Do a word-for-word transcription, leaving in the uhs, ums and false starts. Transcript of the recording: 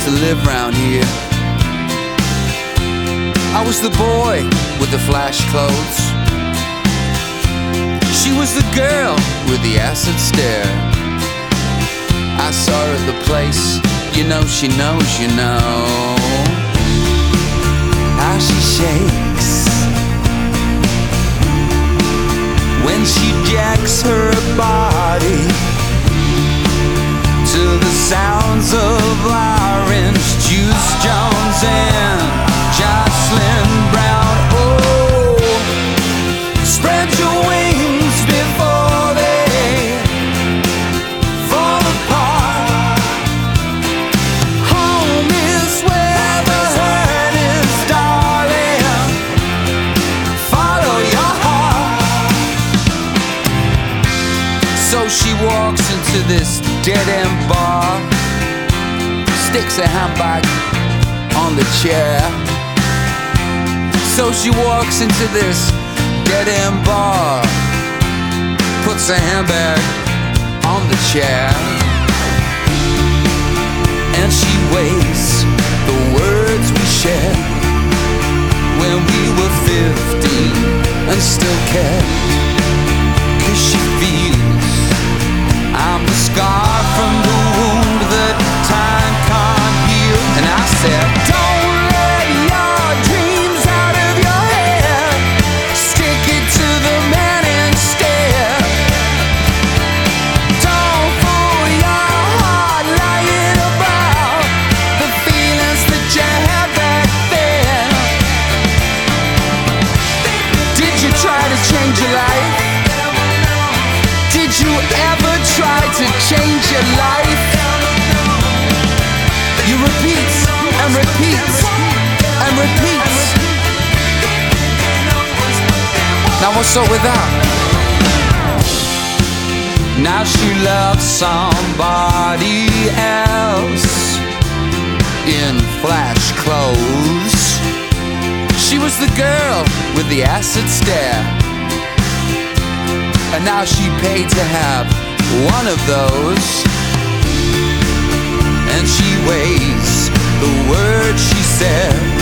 to live round here. I was the boy with the flash clothes. She was the girl with the acid stare. I saw her at the place, you know she knows, you know how she shakes when she jacks her body to the sounds of Orange Juice Jones and Jocelyn Brown. Oh, spread your wings before they fall apart. Home is where the hurt is, darling. Follow your heart. So she walks into this dead-end bar, sticks a handbag on the chair. So she walks into this dead-end bar, puts a handbag on the chair, and she weighs the words we shared when we were fifteen and still cared. 'Cause she feels I'm the scar from the wound that time can't heal. And I said, don't let your dreams out of your head, stick it to the man instead. Don't fool your heart lying about the feelings that you had back then. Did you try to change your life? Did you ever try to change your life? You repeat and repeat and repeat. Now what's up with that? Now she loves somebody else in flash clothes. She was the girl with the acid stare, and now she paid to have one of those. And she weighs the words she said